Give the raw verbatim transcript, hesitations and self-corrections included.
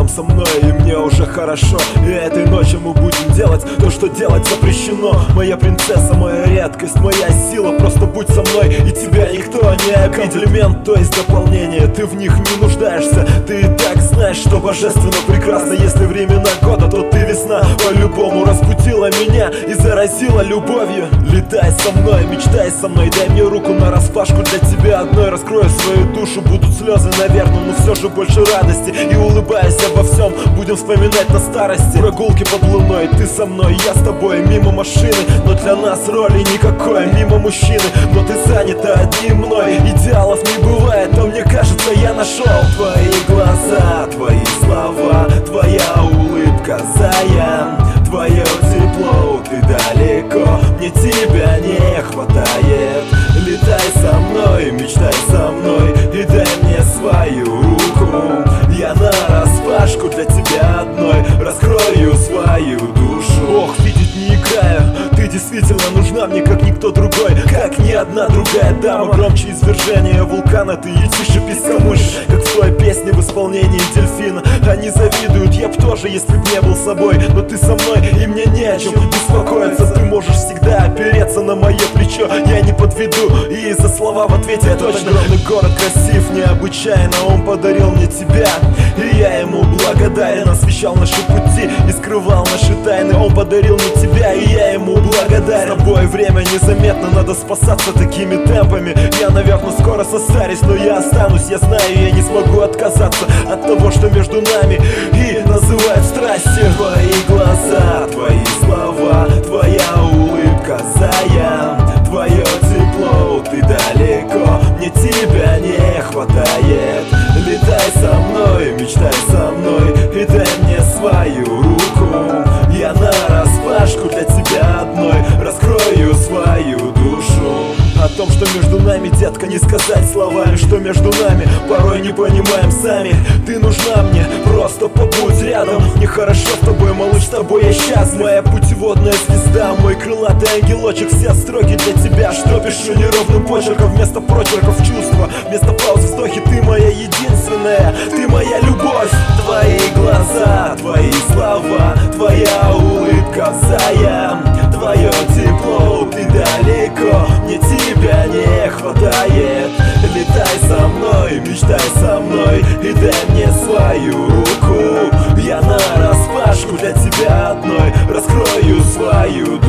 со мной, и мне уже хорошо. И этой ночью мы будем делать то, что делать запрещено. Моя принцесса, моя редкость, моя сила. Просто будь со мной, и тебя никто не обидит. Комплимент, то есть дополнение, ты в них не нуждаешься. Ты и так знаешь, что божественно прекрасно. Если времена года, то ты весна. По-любому разбудила меня и заразила любовью. Летай со мной, мечтай со мной, дай мне руку нараспашку для тебя одной. Раскрою свою душу, будут слезы, наверное, но все же больше радости. И улыбаясь обо всем, будем вспоминать на старости. Прогулки под луной, ты со мной, я с тобой. Мимо машины, но для нас роли никакой. Мимо мужчины, но ты занята одним мной. Идеалов не бывает, но мне кажется, я нашел. Твои глаза, твои слова, твоя улыбка, зая, твое тепло, ты далеко, мне тебя не хватает. Летай со мной, мечтай со мной, и дай мне свою руку. Я нараспашку для тебя одной раскрою свою душу. Ох, видеть не играю, ты действительно нужна мне, как никто другой, как ни одна другая дама. Громче извержения вулкана, ты и тише песка мышь, как в той песне в исполнении дельфина. Они завидуют, я б тоже, если б не был собой. Но ты со мной, и мне не о чем беспокоиться. Ты можешь всегда опереться на мое плечо, я не подведу, и за слова в ответе точно. Огромный город красив, необычайно, он подарил мне тебя, и я ему благодарен. Освещал наши пути и скрывал наши тайны. Он подарил мне тебя, и я ему благодарен. С тобой время незаметно, надо спасаться такими темпами. Я, наверное, скоро состарюсь, но я останусь. Я знаю, я не смогу отказаться от того, что между нами и называют страстью. Твои глаза, твои слова, твоя улыбка, зая, твое тепло, ты далеко, мне тебя не хватает. Летай со мной, мечтай со мной, и дай мне свою руку. Я нараспашку для тебя одной раскрою свою душу. О том, что между нами, детка, не сказать словами. Что между нами, порой не понимаем сами. Ты нужна мне, просто побудь рядом. Мне хорошо с тобой, малыш, с тобой я счастлив. Моя путеводная звезда, мой крылатый ангелочек. Все строки для тебя, что пишу неровным почерком. Вместо прочерков чувства, вместо пауз вздохи. Ты моя единственная, ты моя любовь. Твои глаза, твои слова, твоя улыбка, зая, твое тепло, ты далеко, мне тебя не хватает. Летай со мной, мечтай со мной, и дай мне свою руку. Я нараспашку для тебя одной раскрою свою душу.